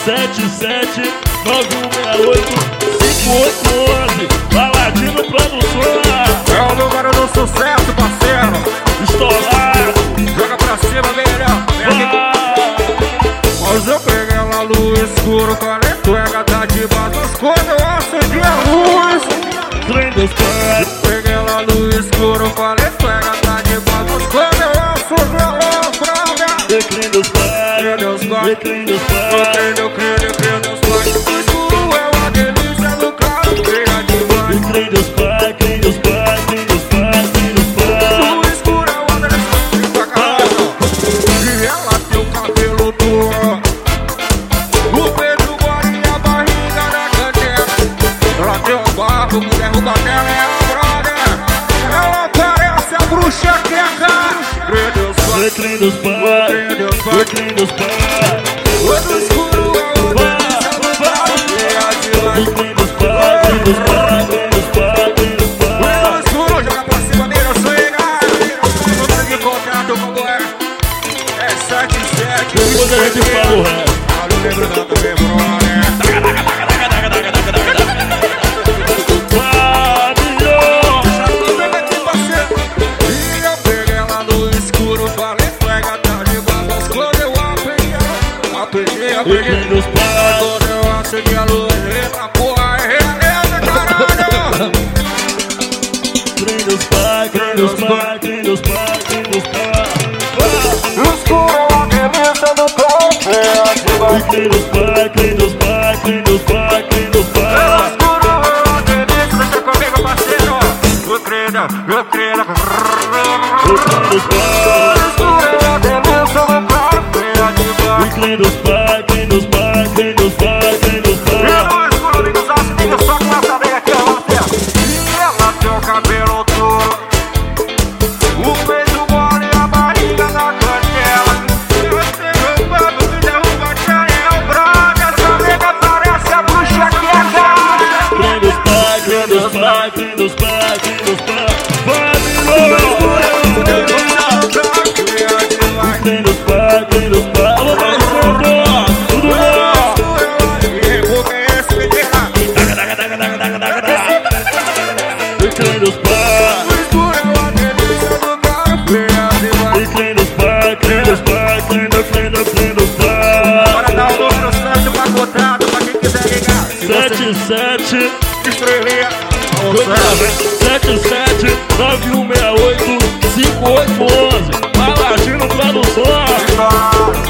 7791685811. Paladino Produções. É o número do sucesso, parceiro. Estourado. Joga pra cima, melhor. Mas eu peguei ela no escuro, falei, tu é gata de batas. Quando eu acendi a luz, Trem dos pais. peguei ela no escuro, falei, tu é gata de batas. Quando eu acendi a luz, praga. Trem dos pais. Trem dos pais. Trem dos pais. Eu creio Deus pais. O escuro é uma delícia do claro, creia demais. Trem dos pais. Trem dos pais. Trem dos pais. Trem dos pais. No escuro é uma delícia pra caralho. E ela tem o cabelo duro, o peito mole e a barriga na canela. Ela tem um barco que derruba dela, é a brother. Ela parece a bruxa queca. Creia Deus pais. Trem dos pais. Trem dos pais. O escuro é uma delícia do claro, creia demais. Trem dos pais. Trem dos pais. Trem dos pais. Trem dos pais. No escuro, joga pra cima, mira, swinga. Número de contato, como é? É 77. Depois a gente fala o resto. Não lembro nada, meu brother. E eu peguei ela no escuro, falei, tu é gata de babas. Quando eu apeguei. Trem dos pais. Quando eu acendi a luz, eita porra, é realeza, caralho. Trem dos pais. Trem dos pais. Trem dos pais. Trem dos pais. O escuro é uma delícia do campo, é demais. Trem dos pais. Trem dos pais. Trem dos pais. Trem dos O pais. escuro é uma delícia, deixa comigo, parceiro. Eu creio. Trem dos pais. O escuro é uma delícia do campo, é demais. Trem dos pais. Trem dos pais. Trem dos pais. Trem dos E pais. no escuro, amigos, acho que só com essa nega aqui, ó, parceiro. E ela tem o cabelo duro, o peito mole e a barriga na canela. Eu tenho um papo que derruba a Chanel branca. Essa nega parece a bruxa que é Trem dos pais. Trem dos pais. Trem dos pais. Trem dos pais. Trem dos pais. Trem dos pais. Alô, Alessandro. Tudo bom? Trem dos pais. Trem dos pais. Trem dos pais. Trem dos pais. Bora dar o número certo pra contrato, pra quem quiser ligar. 77 Estrelinha. 91685811. Paladino Produções.